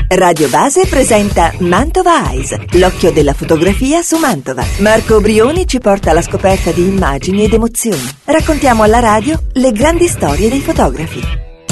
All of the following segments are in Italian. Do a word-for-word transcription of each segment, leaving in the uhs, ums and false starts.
Radio Base presenta Mantova Eyes, l'occhio della fotografia su Mantova. Marco Brioni ci porta alla scoperta di immagini ed emozioni. Raccontiamo alla radio le grandi storie dei fotografi.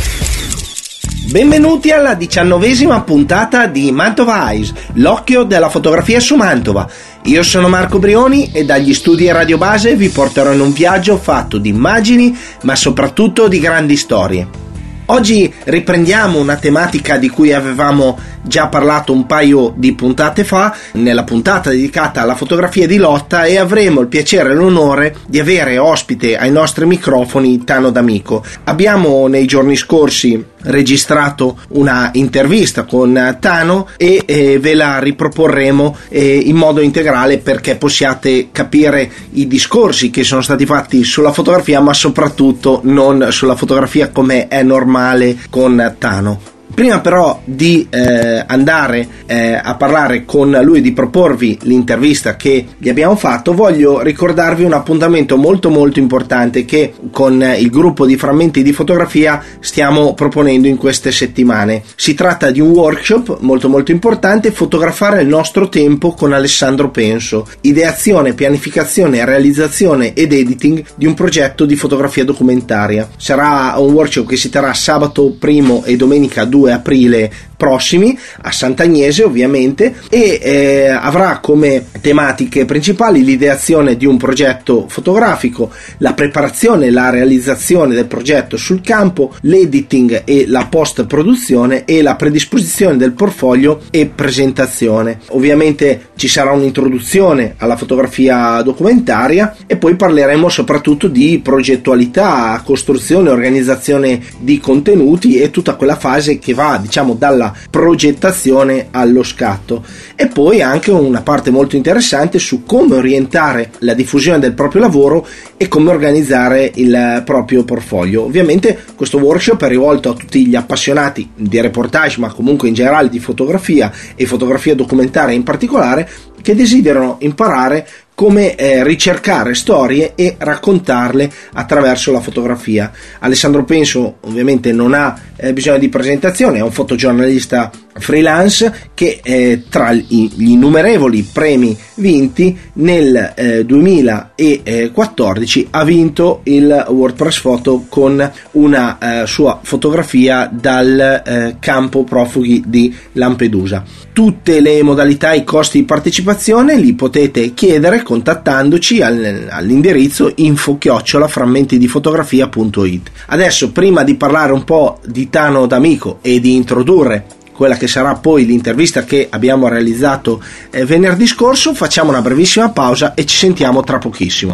Benvenuti alla diciannovesima puntata di Mantova Eyes, l'occhio della fotografia su Mantova. Io sono Marco Brioni e dagli studi Radio Base vi porterò in un viaggio fatto di immagini, ma soprattutto di grandi storie. Oggi riprendiamo una tematica di cui avevamo già parlato un paio di puntate fa, nella puntata dedicata alla fotografia di lotta, e avremo il piacere e l'onore di avere ospite ai nostri microfoni Tano D'Amico. Abbiamo nei giorni scorsi registrato una intervista con Tano e eh, ve la riproporremo eh, in modo integrale perché possiate capire i discorsi che sono stati fatti sulla fotografia, ma soprattutto non sulla fotografia come è normale con Tano. Prima però di eh, andare eh, a parlare con lui, di proporvi l'intervista che gli abbiamo fatto, voglio ricordarvi un appuntamento molto molto importante che con il gruppo di Frammenti di Fotografia stiamo proponendo in queste settimane. Si tratta di un workshop molto molto importante: fotografare il nostro tempo con Alessandro Penso, ideazione, pianificazione, realizzazione ed editing di un progetto di fotografia documentaria. Sarà un workshop che si terrà sabato primo e domenica due aprile prossimi a Sant'Agnese, ovviamente, e eh, avrà come tematiche principali l'ideazione di un progetto fotografico, la preparazione e la realizzazione del progetto sul campo, l'editing e la post produzione e la predisposizione del portfolio e presentazione. Ovviamente ci sarà un'introduzione alla fotografia documentaria e poi parleremo soprattutto di progettualità, costruzione, organizzazione di contenuti e tutta quella fase che va, diciamo, dalla progettazione allo scatto, e poi anche una parte molto interessante su come orientare la diffusione del proprio lavoro e come organizzare il proprio portfolio. Ovviamente questo workshop è rivolto a tutti gli appassionati di reportage, ma comunque in generale di fotografia e fotografia documentaria in particolare, che desiderano imparare come eh, ricercare storie e raccontarle attraverso la fotografia. Alessandro Penso ovviamente non ha eh, bisogno di presentazione, è un fotogiornalista freelance che eh, tra gli innumerevoli premi vinti nel eh, duemilaquattordici ha vinto il WordPress Photo con una eh, sua fotografia dal eh, campo profughi di Lampedusa. Tutte le modalità e i costi di partecipazione li potete chiedere contattandoci all'indirizzo info chiocciola frammentidifotografia punto it. Adesso, prima di parlare un po' di Tano D'Amico e di introdurre quella che sarà poi l'intervista che abbiamo realizzato eh, venerdì scorso, facciamo una brevissima pausa e ci sentiamo tra pochissimo.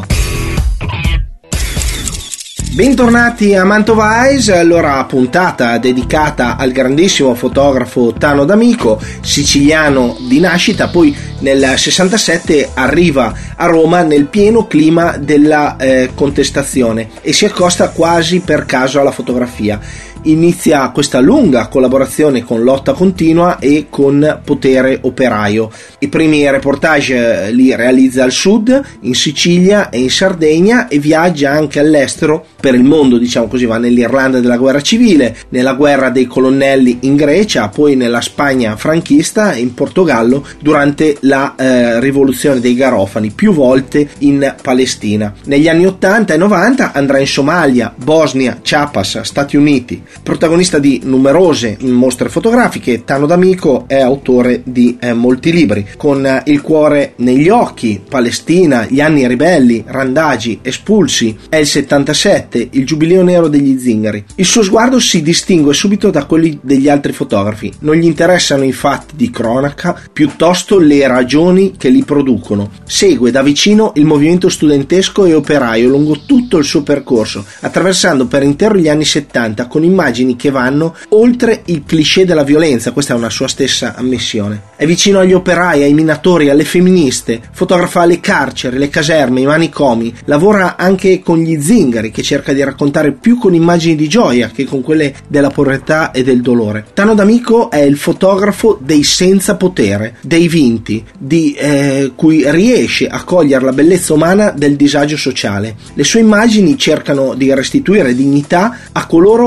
Bentornati a Mantova Eyes, allora puntata dedicata al grandissimo fotografo Tano D'Amico, siciliano di nascita, poi nel sessantasette arriva a Roma nel pieno clima della eh, contestazione e si accosta quasi per caso alla fotografia. Inizia questa lunga collaborazione con Lotta Continua e con Potere Operaio. I primi reportage li realizza al sud, in Sicilia e in Sardegna, e viaggia anche all'estero per il mondo, diciamo così. Va nell'Irlanda della guerra civile, nella guerra dei colonnelli in Grecia, poi nella Spagna franchista e in Portogallo durante la eh, rivoluzione dei Garofani, più volte in Palestina. Negli anni ottanta e novanta andrà in Somalia, Bosnia, Chiapas, Stati Uniti. Protagonista di numerose mostre fotografiche, Tano D'Amico è autore di eh, molti libri, con eh, Il cuore negli occhi, Palestina, Gli anni ribelli, Randagi, Espulsi, è il settantasette, Il giubileo nero degli zingari. Il suo sguardo si distingue subito da quelli degli altri fotografi, non gli interessano i fatti di cronaca, piuttosto le ragioni che li producono. Segue da vicino il movimento studentesco e operaio lungo tutto il suo percorso, attraversando per intero gli anni settanta con immagini che vanno oltre il cliché della violenza. Questa è una sua stessa ammissione. È vicino agli operai, ai minatori, alle femministe, fotografa le carceri, le caserme, i manicomi, lavora anche con gli zingari, che cerca di raccontare più con immagini di gioia che con quelle della povertà e del dolore. Tano D'Amico è il fotografo dei senza potere, dei vinti, di eh, cui riesce a cogliere la bellezza umana del disagio sociale. Le sue immagini cercano di restituire dignità a coloro a cui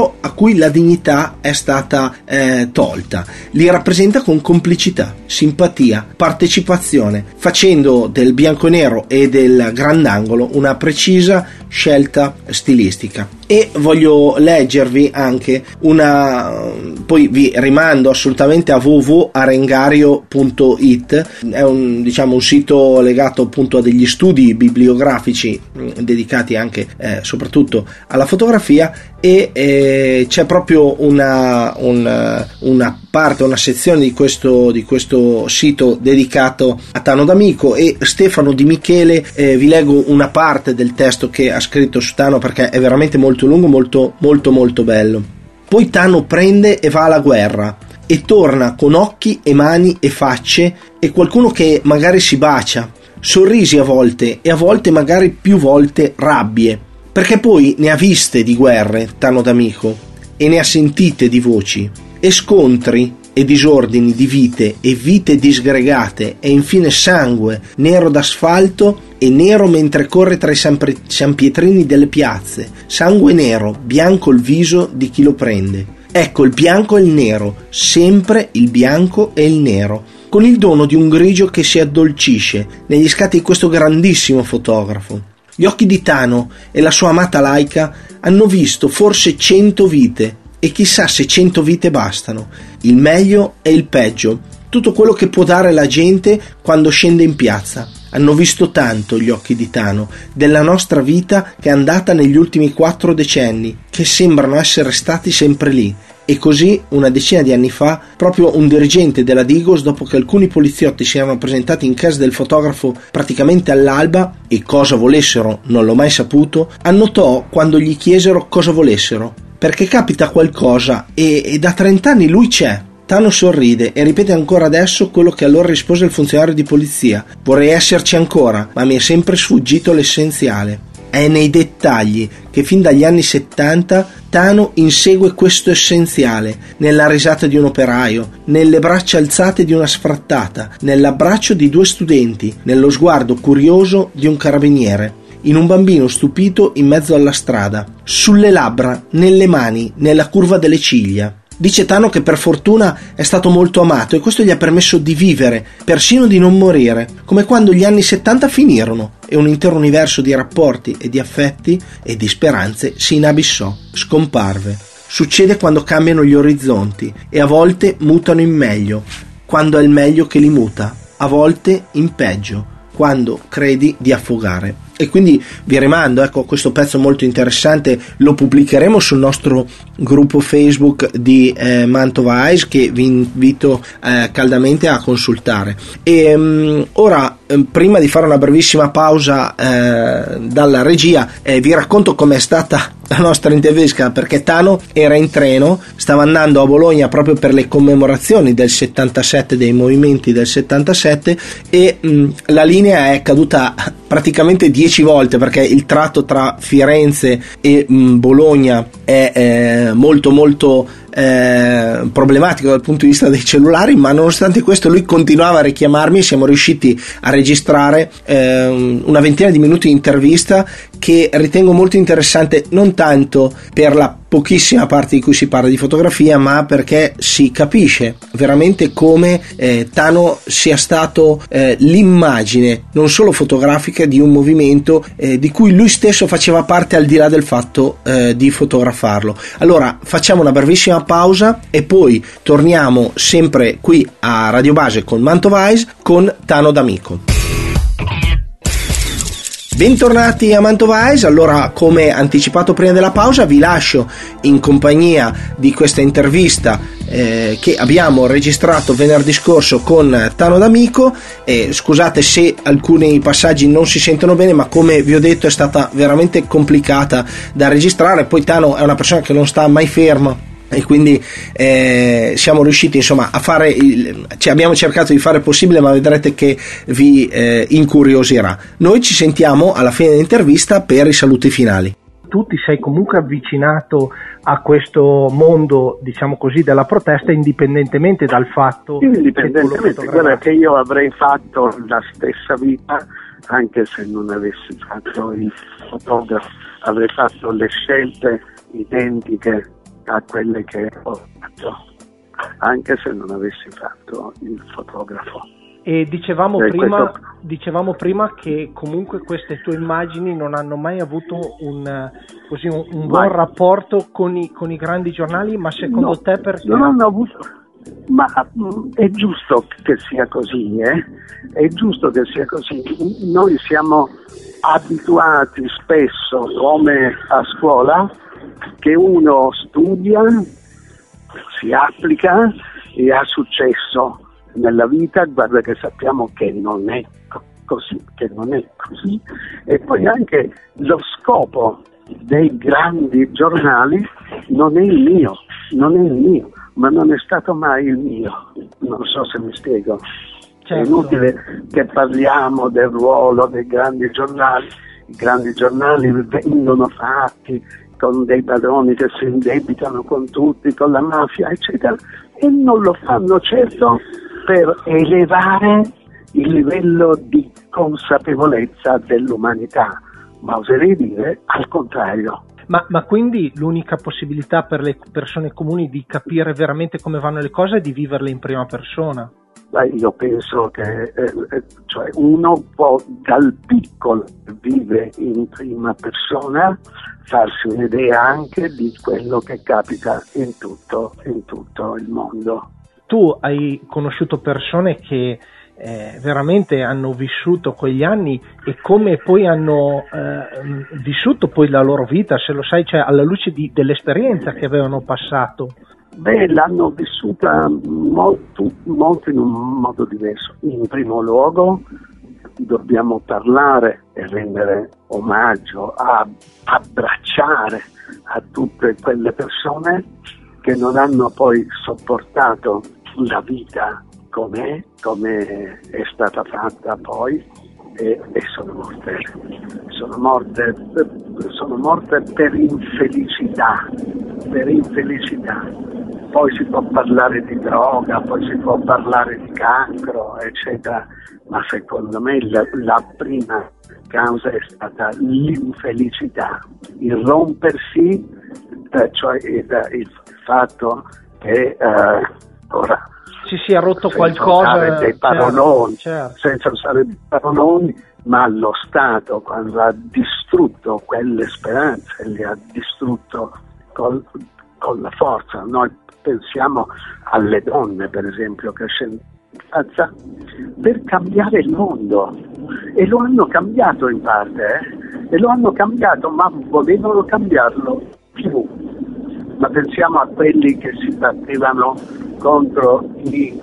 cui la dignità è stata eh, tolta. Li rappresenta con complicità, simpatia, partecipazione, facendo del bianco e nero e del grandangolo una precisa scelta stilistica. E voglio leggervi anche una, poi vi rimando assolutamente a w w w punto arengario punto i t, è un, diciamo, un sito legato appunto a degli studi bibliografici mh, dedicati anche eh, soprattutto alla fotografia, e eh, c'è proprio una, una, una parte, una sezione di questo, di questo sito dedicato a Tano D'Amico. E Stefano Di Michele, eh, vi leggo una parte del testo che ha scritto su Tano, perché è veramente molto lungo, molto molto molto bello. Poi Tano prende e va alla guerra e torna con occhi e mani e facce, e qualcuno che magari si bacia, sorrisi a volte, e a volte magari più volte rabbie, perché poi ne ha viste di guerre Tano D'Amico, e ne ha sentite di voci, e scontri e disordini di vite e vite disgregate, e infine sangue nero d'asfalto e nero mentre corre tra i sanpietrini delle piazze, sangue nero, bianco il viso di chi lo prende. Ecco, il bianco e il nero, sempre il bianco e il nero, con il dono di un grigio che si addolcisce negli scatti di questo grandissimo fotografo. Gli occhi di Tano e la sua amata Laika hanno visto forse cento vite, e chissà se cento vite bastano, il meglio e il peggio, tutto quello che può dare la gente quando scende in piazza. Hanno visto tanto gli occhi di Tano della nostra vita che è andata negli ultimi quattro decenni, che sembrano essere stati sempre lì. E così, una decina di anni fa, proprio un dirigente della Digos, dopo che alcuni poliziotti si erano presentati in casa del fotografo praticamente all'alba, e cosa volessero non l'ho mai saputo, annotò quando gli chiesero cosa volessero, perché capita qualcosa e, e da trent'anni lui c'è. Tano sorride e ripete ancora adesso quello che allora rispose il funzionario di polizia: vorrei esserci ancora, ma mi è sempre sfuggito l'essenziale. È nei dettagli che fin dagli anni settanta Tano insegue questo essenziale, nella risata di un operaio, nelle braccia alzate di una sfrattata, nell'abbraccio di due studenti, nello sguardo curioso di un carabiniere, in un bambino stupito in mezzo alla strada, sulle labbra, nelle mani, nella curva delle ciglia. Dice Tano che per fortuna è stato molto amato, e questo gli ha permesso di vivere, persino di non morire, come quando gli anni settanta finirono e un intero universo di rapporti e di affetti e di speranze si inabissò, scomparve. Succede quando cambiano gli orizzonti, e a volte mutano in meglio, quando è il meglio che li muta, a volte in peggio, quando credi di affogare. E quindi vi rimando, ecco, questo pezzo molto interessante lo pubblicheremo sul nostro gruppo Facebook di eh, Mantova Eyes, che vi invito eh, caldamente a consultare. E um, ora, eh, prima di fare una brevissima pausa eh, dalla regia, eh, vi racconto com'è stata la nostra intervista, perché Tano era in treno, stava andando a Bologna proprio per le commemorazioni del settantasette, dei movimenti del settantasette, e mh, la linea è caduta praticamente dieci volte, perché il tratto tra Firenze e mh, Bologna è eh, molto molto eh, problematico dal punto di vista dei cellulari, ma nonostante questo lui continuava a richiamarmi e siamo riusciti a registrare eh, una ventina di minuti di intervista che ritengo molto interessante, non tanto per la pochissima parte di cui si parla di fotografia, ma perché si capisce veramente come eh, Tano sia stato eh, l'immagine non solo fotografica di un movimento eh, di cui lui stesso faceva parte, al di là del fatto eh, di fotografarlo. Allora facciamo una brevissima pausa e poi torniamo sempre qui a Radio Base con Mantova Eyes con Tano D'Amico. Bentornati a Mantova Eyes. Allora, come anticipato prima della pausa, vi lascio in compagnia di questa intervista eh, che abbiamo registrato venerdì scorso con Tano D'Amico. E scusate se alcuni passaggi non si sentono bene, ma come vi ho detto è stata veramente complicata da registrare. Poi Tano è una persona che non sta mai ferma, e quindi eh, siamo riusciti insomma a fare il, cioè abbiamo cercato di fare il possibile, ma vedrete che vi eh, incuriosirà. Noi ci sentiamo alla fine dell'intervista per i saluti finali. Tu ti sei comunque avvicinato a questo mondo, diciamo così, della protesta, indipendentemente dal fatto indipendentemente che guarda che io avrei fatto la stessa vita anche se non avessi fatto il fotografo, avrei fatto le scelte identiche a quelle che ho fatto, anche se non avessi fatto il fotografo. E dicevamo e prima, questo... dicevamo prima che comunque queste tue immagini non hanno mai avuto un, così, un, un buon rapporto con i, con i grandi giornali, ma secondo no, te perché? Non hanno avuto, ma è giusto che sia così, eh? È giusto che sia così. Noi siamo abituati spesso, come a scuola, che uno studia, si applica e ha successo nella vita. Guarda che sappiamo che non è così, che non è così. E poi anche lo scopo dei grandi giornali non è il mio, non è il mio, ma non è stato mai il mio. Non so se mi spiego. Certo. È inutile che parliamo del ruolo dei grandi giornali. I grandi giornali vengono fatti con dei padroni che si indebitano con tutti, con la mafia, eccetera, e non lo fanno certo per elevare il livello di consapevolezza dell'umanità, ma oserei dire al contrario. Ma, ma quindi l'unica possibilità per le persone comuni di capire veramente come vanno le cose è di viverle in prima persona? Beh, io penso che eh, cioè uno può dal piccolo vive in prima persona farsi un'idea anche di quello che capita in tutto, in tutto il mondo. Tu hai conosciuto persone che eh, veramente hanno vissuto quegli anni e come poi hanno eh, vissuto poi la loro vita, se lo sai, cioè alla luce di, dell'esperienza che avevano passato. Beh, l'hanno vissuta molto, molto in un modo diverso. In primo luogo dobbiamo parlare e rendere omaggio, a, abbracciare a tutte quelle persone che non hanno poi sopportato la vita com'è, come è stata fatta poi e, e sono morte. Sono morte, sono morte per infelicità, per infelicità. Poi si può parlare di droga, poi si può parlare di cancro, eccetera, ma secondo me la, la prima causa è stata l'infelicità, il rompersi, eh, cioè il, il fatto che eh, ora si sia rotto senza qualcosa, usare dei paroloni, certo, certo. senza usare dei paroloni, ma lo Stato quando ha distrutto quelle speranze, le ha distrutto col, con la forza. Noi pensiamo alle donne, per esempio, che scendono in piazza per cambiare il mondo, e lo hanno cambiato in parte, eh? e lo hanno cambiato, ma volevano cambiarlo più. Ma pensiamo a quelli che si battevano contro i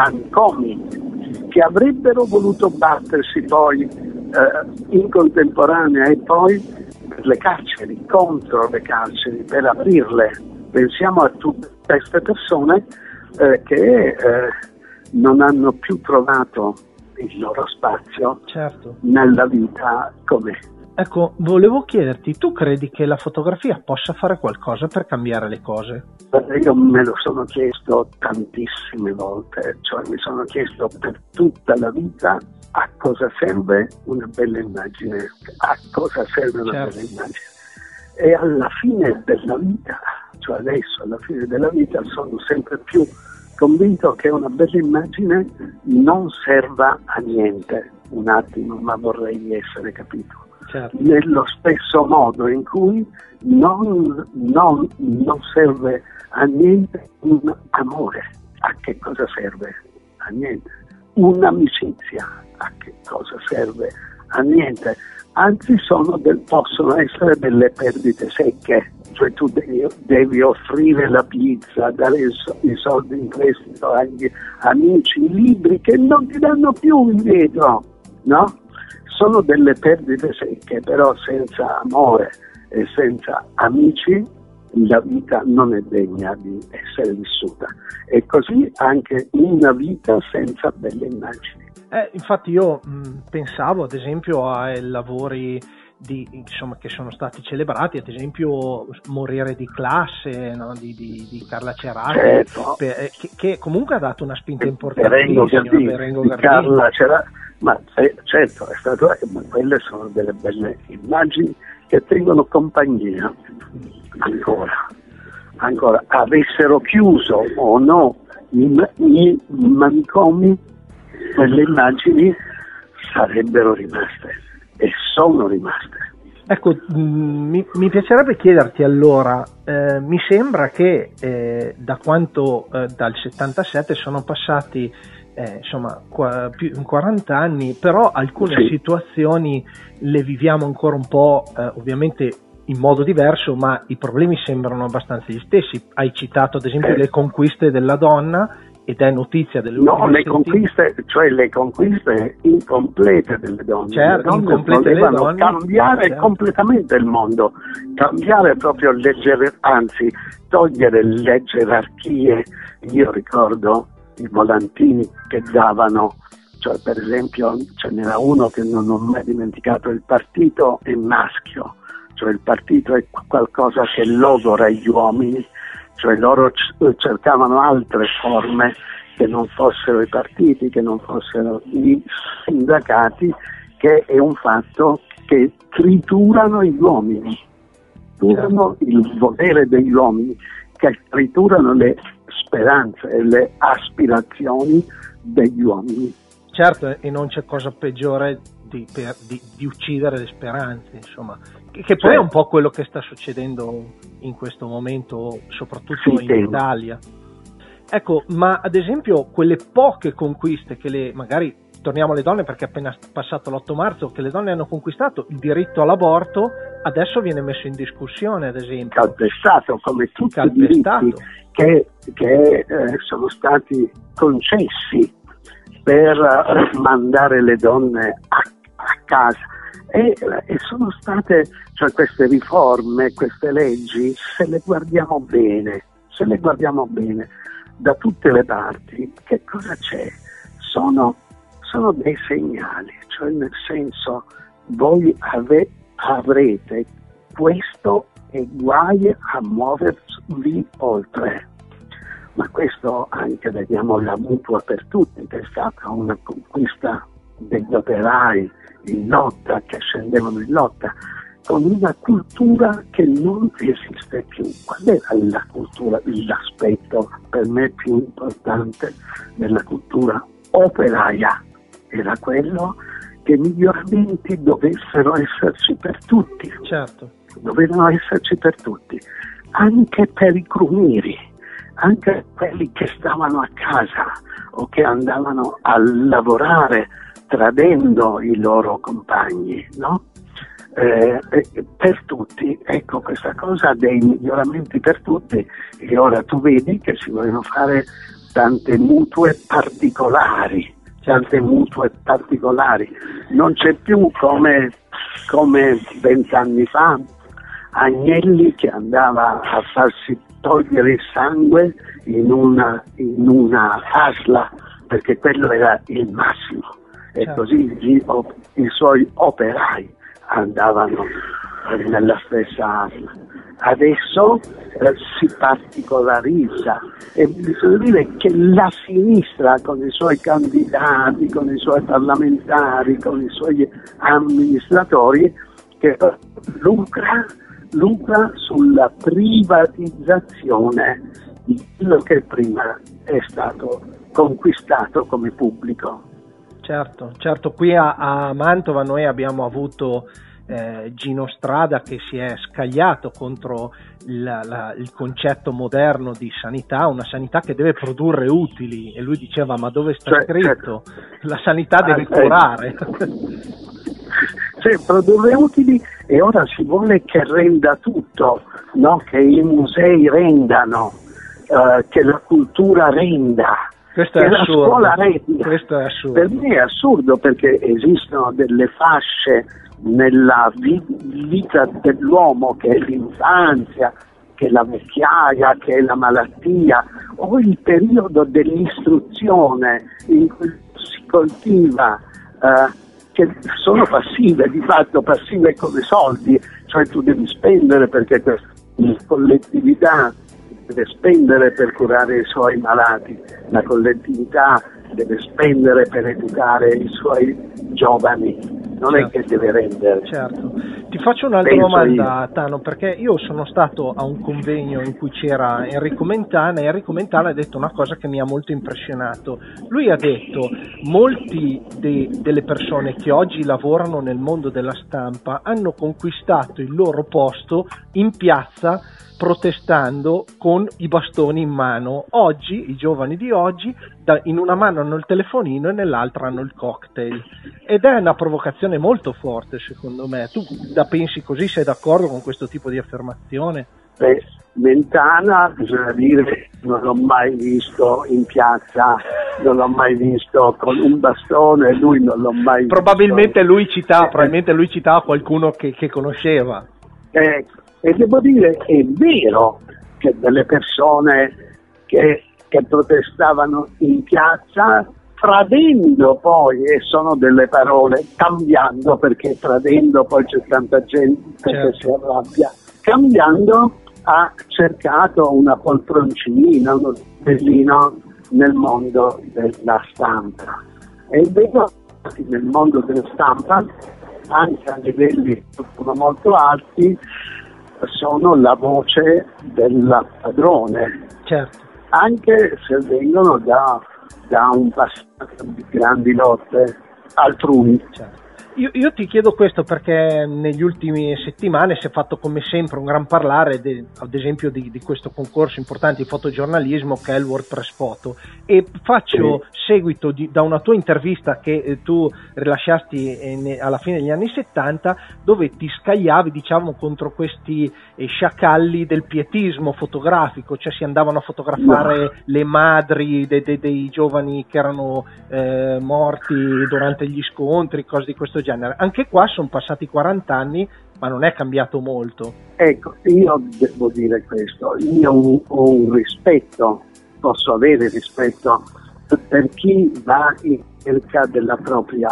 mancomi, che avrebbero voluto battersi poi eh, in contemporanea e poi per le carceri, contro le carceri, per aprirle. Pensiamo a tutte queste persone eh, che eh, non hanno più trovato il loro spazio, certo, nella vita com'è. Ecco, volevo chiederti, tu credi che la fotografia possa fare qualcosa per cambiare le cose? Io me lo sono chiesto tantissime volte, cioè mi sono chiesto per tutta la vita a cosa serve una bella immagine, a cosa serve una certo. bella immagine. E alla fine della vita, cioè adesso alla fine della vita, sono sempre più convinto che una bella immagine non serva a niente. Un attimo, ma vorrei essere capito. Certo. Nello stesso modo in cui non, non, non serve a niente un amore. A che cosa serve? A niente. Un'amicizia. A che cosa serve? A niente. Anzi sono del, possono essere delle perdite secche. Cioè tu devi, devi offrire la pizza, dare i soldi in prestito agli amici, i libri che non ti danno più indietro, no? Sono delle perdite secche, però senza amore e senza amici la vita non è degna di essere vissuta. E così anche una vita senza belle immagini. Eh, infatti io mh, pensavo ad esempio ai lavori di, insomma, che sono stati celebrati, ad esempio Morire di classe, no? di, di, di Carla Cerati, certo. per, che, che comunque ha dato una spinta importantissima. Berengo Gardini, Carla Cerati, ma eh, certo, è stato, ma quelle sono delle belle immagini che tengono compagnia ancora, ancora avessero chiuso o no i, i manicomi, quelle immagini sarebbero rimaste e sono rimaste. Ecco, mh, mi, mi piacerebbe chiederti allora, eh, mi sembra che eh, da quanto eh, dal settantasette sono passati eh, insomma qua, più di quaranta anni, però alcune sì. situazioni le viviamo ancora un po', eh, ovviamente in modo diverso, ma i problemi sembrano abbastanza gli stessi. Hai citato ad esempio eh. le conquiste della donna, ed è notizia delle no, le settimane. conquiste, cioè le conquiste incomplete delle donne. Certo, le donne volevano donne, cambiare certo. completamente il mondo, cambiare proprio le ger- anzi togliere le gerarchie. Io ricordo i volantini che davano, cioè per esempio ce n'era uno che non ho mai dimenticato: il partito è maschio, cioè il partito è qualcosa che logora gli uomini, cioè loro cercavano altre forme che non fossero i partiti, che non fossero i sindacati, che è un fatto che triturano gli uomini, triturano il volere degli uomini, che triturano le speranze e le aspirazioni degli uomini. Certo, e non c'è cosa peggiore di, per, di, di uccidere le speranze, insomma, che, che poi certo. è un po' quello che sta succedendo in questo momento, soprattutto sì, in sì. Italia. Ecco, ma ad esempio quelle poche conquiste che le, magari torniamo alle donne perché è appena passato l'otto marzo, che le donne hanno conquistato, il diritto all'aborto adesso viene messo in discussione, ad esempio. Calpestato, come tutti i diritti che, che eh, sono stati concessi per mandare le donne a, a casa. E, e sono state, cioè queste riforme, queste leggi, se le guardiamo bene, se le guardiamo bene da tutte le parti, che cosa c'è? Sono, sono dei segnali, cioè nel senso, voi ave, avrete questo e guai a muovervi oltre. Ma questo anche vediamo la mutua per tutti, che è stata una conquista degli operai in lotta, che scendevano in lotta, con una cultura che non esiste più. Qual era la cultura, l'aspetto per me più importante della cultura operaia? Era quello che i miglioramenti dovessero esserci per tutti. Certo. Dovevano esserci per tutti, anche per i crumiri, anche quelli che stavano a casa o che andavano a lavorare tradendo i loro compagni, no? Eh, per tutti, ecco, questa cosa dei miglioramenti per tutti, e ora tu vedi che si vogliono fare tante mutue particolari, tante mutue particolari, non c'è più come come vent'anni fa Agnelli che andava a farsi togliere il sangue in una, in una asla, perché quello era il massimo, e certo. così gli, i suoi operai andavano nella stessa asla. Adesso eh, si particolarizza, e bisogna dire che la sinistra, con i suoi candidati, con i suoi parlamentari, con i suoi amministratori, che lucra, lucra sulla privatizzazione di quello che prima è stato conquistato come pubblico. Certo, certo, qui a, a Mantova noi abbiamo avuto eh, Gino Strada che si è scagliato contro la, la, il concetto moderno di sanità, una sanità che deve produrre utili, e lui diceva: ma dove sta cioè, scritto? Certo. La sanità ah, deve curare. Cioè, produrre utili, e ora si vuole che renda tutto, no? Che i musei rendano, uh, che la cultura renda, Questo che è la assurdo. scuola renda. Questo è assurdo. Per me è assurdo, perché esistono delle fasce nella vi- vita dell'uomo, che è l'infanzia, che è la vecchiaia, che è la malattia, o il periodo dell'istruzione in cui si coltiva, uh, che sono passive, di fatto passive come soldi, cioè tu devi spendere perché la collettività deve spendere per curare i suoi malati, la collettività deve spendere per educare i suoi giovani. non certo. è che deve rendere. Certo. Ti faccio un'altra Penso domanda, io. Tano, perché io sono stato a un convegno in cui c'era Enrico Mentana e Enrico Mentana ha detto una cosa che mi ha molto impressionato. Lui ha detto: molti de- delle persone che oggi lavorano nel mondo della stampa hanno conquistato il loro posto in piazza protestando con i bastoni in mano. Oggi, i giovani di oggi, da, in una mano hanno il telefonino e nell'altra hanno il cocktail. Ed è una provocazione molto forte, secondo me. Tu la pensi così? Sei d'accordo con questo tipo di affermazione? Beh, Mentana, bisogna dire, non l'ho mai visto in piazza, non l'ho mai visto con un bastone, lui non l'ho mai probabilmente visto. Lui citava, probabilmente lui citava qualcuno che, che conosceva. Eh, e devo dire, è vero che delle persone che, che protestavano in piazza, tradendo poi, e sono delle parole, cambiando, perché tradendo poi c'è tanta gente certo. che si arrabbia, cambiando ha cercato una poltroncina, uno stellino nel mondo della stampa. E vedo che nel mondo della stampa, anche a livelli molto alti, sono la voce del padrone, certo. anche se vengono da, da un passato di grandi lotte altrui. Certo. Io, io ti chiedo questo perché negli ultimi settimane si è fatto come sempre un gran parlare de, ad esempio di, di questo concorso importante di fotogiornalismo che è il WordPress Photo, e faccio sì. seguito di, da una tua intervista che eh, tu rilasciasti eh, ne, alla fine degli anni settanta, dove ti scagliavi, diciamo, contro questi eh, sciacalli del pietismo fotografico, cioè si andavano a fotografare no. le madri de, de, dei giovani che erano eh, morti durante gli scontri, cose di questo genere. Anche qua sono passati quaranta anni, ma non è cambiato molto. Ecco, io devo dire questo, io ho un rispetto, posso avere rispetto per chi va in cerca della propria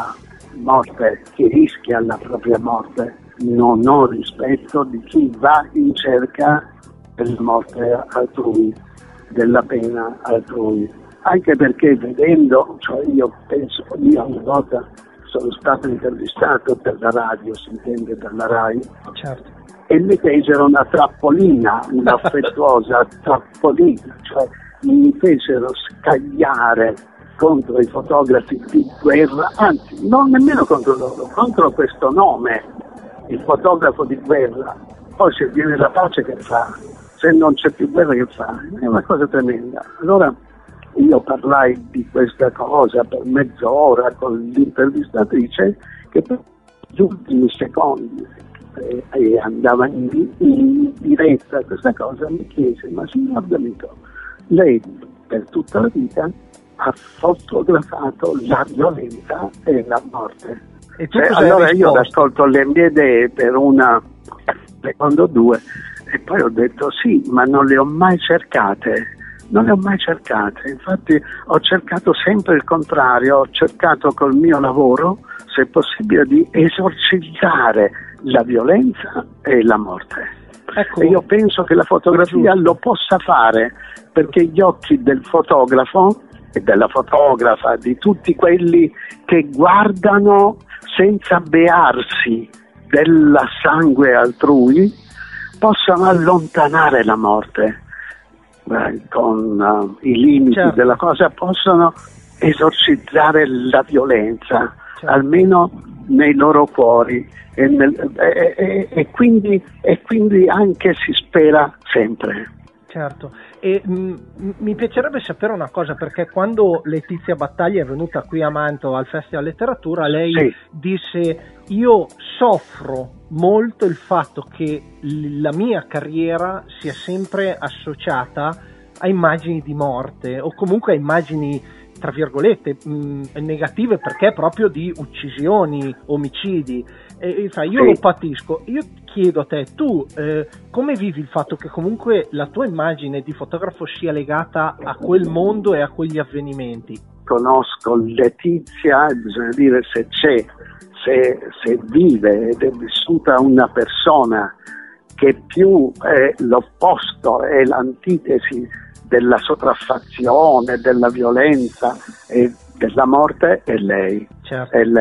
morte, che rischia la propria morte. Non ho rispetto di chi va in cerca della morte altrui, della pena altrui. Anche perché vedendo, cioè io penso, io una volta sono stato intervistato per la radio, si intende per la Rai, certo. e mi fecero una trappolina, un'affettuosa trappolina, cioè mi fecero scagliare contro i fotografi di guerra, anzi non nemmeno contro loro, contro questo nome, il fotografo di guerra. Poi se viene la pace che fa? Se non c'è più guerra che fa? È una cosa tremenda. Allora io parlai di questa cosa per mezz'ora con l'intervistatrice, che per gli ultimi secondi eh, e andava in, in diretta questa cosa, mi chiese: ma signor D'Amico, lei per tutta la vita ha fotografato la violenza e la morte. E tu cioè, allora io ho ascolto le mie idee per una secondo due e poi ho detto sì, ma non le ho mai cercate. Non le ho mai cercate, infatti ho cercato sempre il contrario, ho cercato col mio lavoro, se possibile, di esorcizzare la violenza e la morte. Ecco, e io penso che la fotografia lo possa fare, perché gli occhi del fotografo e della fotografa, di tutti quelli che guardano senza bearsi del sangue altrui, possano allontanare la morte. Con uh, i limiti certo. della cosa, possono esorcizzare la violenza, certo. almeno nei loro cuori, e, nel, e, e, e, quindi, e quindi anche si spera sempre. Certo, e mh, mi piacerebbe sapere una cosa, perché quando Letizia Battaglia è venuta qui a Mantova al Festival Letteratura, lei sì. disse: io soffro molto il fatto che la mia carriera sia sempre associata a immagini di morte, o comunque a immagini, tra virgolette, mh, negative, perché proprio di uccisioni, omicidi. E, e sai, io sì. lo patisco. Io chiedo a te, tu eh, come vivi il fatto che comunque la tua immagine di fotografo sia legata a quel mondo e a quegli avvenimenti? Conosco Letizia, bisogna dire se c'è, se, se vive ed è vissuta una persona che più è l'opposto, è l'antitesi della sopraffazione, della violenza e della morte, è lei. Certo. È lei.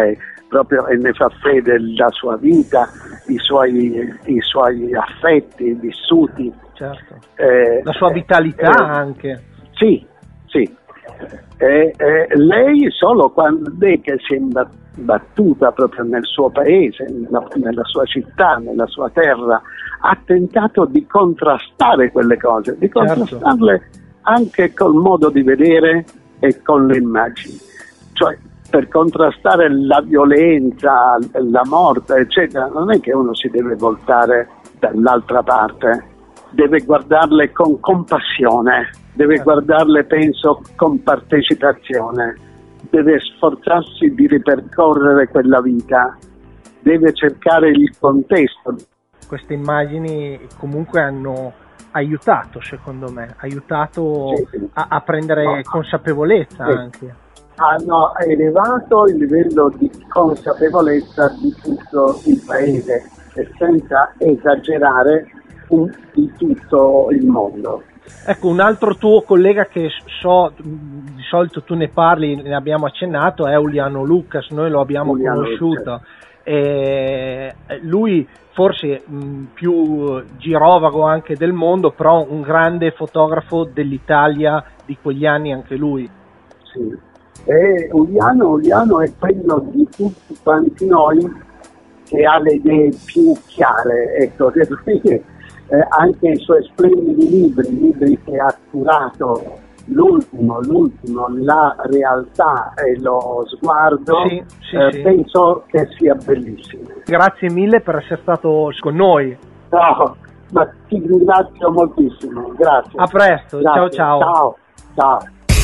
proprio, e ne fa fede la sua vita, i suoi, i suoi affetti vissuti. Certo. Eh, la sua vitalità eh, anche. Sì, sì. Eh, eh, lei solo quando è che si è battuta proprio nel suo paese, nella, nella sua città, nella sua terra, ha tentato di contrastare quelle cose, di contrastarle certo. anche col modo di vedere e con le immagini. Cioè, per contrastare la violenza, la morte, eccetera, non è che uno si deve voltare dall'altra parte, deve guardarle con compassione, deve guardarle, penso, con partecipazione, deve sforzarsi di ripercorrere quella vita, deve cercare il contesto. Queste immagini comunque hanno aiutato, secondo me, aiutato sì, sì. A, a prendere no, consapevolezza sì. anche. Hanno elevato il livello di consapevolezza di tutto il paese e senza esagerare un, di tutto il mondo. Ecco, un altro tuo collega che so, di solito tu ne parli, ne abbiamo accennato, è Uliano Lucas, noi lo abbiamo Uliano conosciuto. E lui forse mh, più girovago anche del mondo, però un grande fotografo dell'Italia di quegli anni anche lui. Sì. E Uliano, Uliano è quello di tutti quanti noi che ha le idee più chiare, ecco, eh, anche i suoi splendidi libri, libri che ha curato, l'ultimo, l'ultimo, La realtà e lo sguardo, sì, sì, eh, sì. penso che sia bellissimo. Grazie mille per essere stato con noi. No, ma ti ringrazio moltissimo, grazie. A presto, grazie. ciao ciao. Ciao, ciao.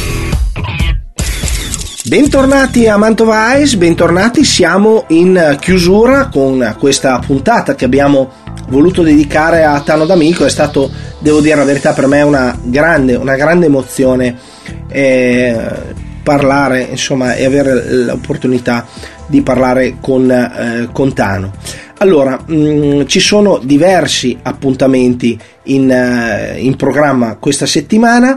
Bentornati a Mantova Eyes, bentornati, siamo in chiusura con questa puntata che abbiamo voluto dedicare a Tano D'Amico. È stato, devo dire la verità, per me una grande, una grande emozione eh, parlare, insomma, e avere l'opportunità di parlare con, eh, con Tano. Allora, mh, ci sono diversi appuntamenti in, uh, in programma questa settimana.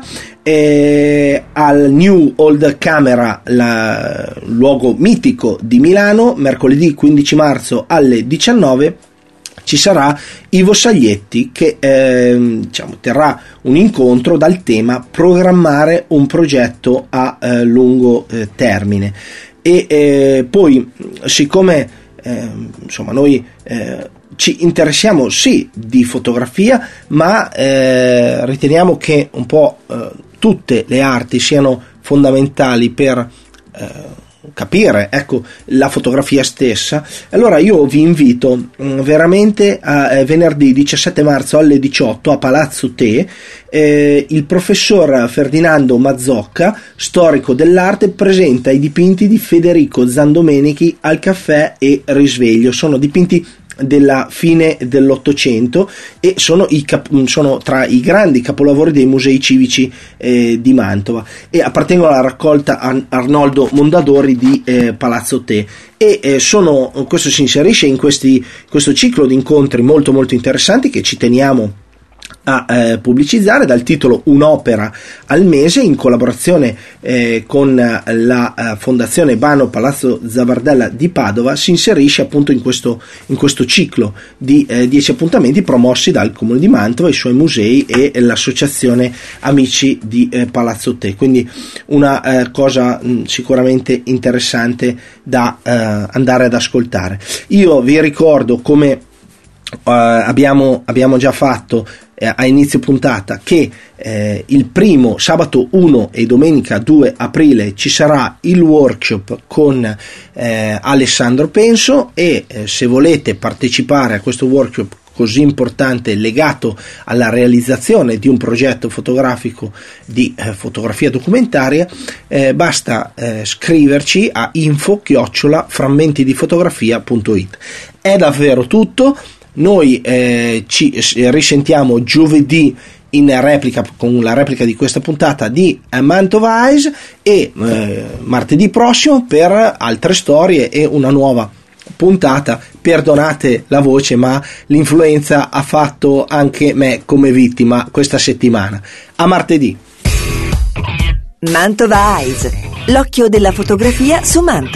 Eh, al New Old Camera, la, luogo mitico di Milano, mercoledì quindici marzo alle diciannove ci sarà Ivo Saglietti che eh, diciamo, terrà un incontro dal tema programmare un progetto a eh, lungo eh, termine. E eh, poi, siccome eh, insomma noi eh, ci interessiamo sì di fotografia, ma eh, riteniamo che un po' eh, tutte le arti siano fondamentali per eh, capire, ecco, la fotografia stessa. Allora io vi invito mh, veramente a eh, venerdì diciassette marzo alle diciotto a Palazzo Te. Eh, il professor Ferdinando Mazzocca, storico dell'arte, presenta i dipinti di Federico Zandomenichi al Caffè e Risveglio. Sono dipinti della fine dell'Ottocento e sono, i cap- sono tra i grandi capolavori dei musei civici eh, di Mantova e appartengono alla raccolta Ar- Arnoldo Mondadori di eh, Palazzo Te, e eh, sono, questo si inserisce in questi, questo ciclo di incontri molto molto interessanti che ci teniamo a eh, pubblicizzare, dal titolo Un'opera al mese, in collaborazione eh, con la eh, Fondazione Bano Palazzo Zabardella di Padova. Si inserisce appunto in questo, in questo ciclo di eh, dieci appuntamenti promossi dal Comune di Mantova, i suoi musei e l'Associazione Amici di eh, Palazzo Te. Quindi una eh, cosa mh, sicuramente interessante da eh, andare ad ascoltare. Io vi ricordo, come Uh, abbiamo, abbiamo già fatto eh, a inizio puntata, che eh, il primo sabato uno e domenica due aprile ci sarà il workshop con eh, Alessandro Penso, e eh, se volete partecipare a questo workshop così importante legato alla realizzazione di un progetto fotografico di eh, fotografia documentaria, eh, basta eh, scriverci a info chiocciola frammentidifotografia punto it. È davvero tutto. Noi eh, ci risentiamo giovedì in replica, con la replica di questa puntata di Mantova Eyes, e eh, martedì prossimo per altre storie e una nuova puntata. Perdonate la voce, ma l'influenza ha fatto anche me come vittima questa settimana. A martedì. Mantova Eyes, l'occhio della fotografia su Mantova.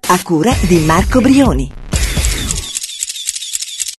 a cura di Marco Brioni.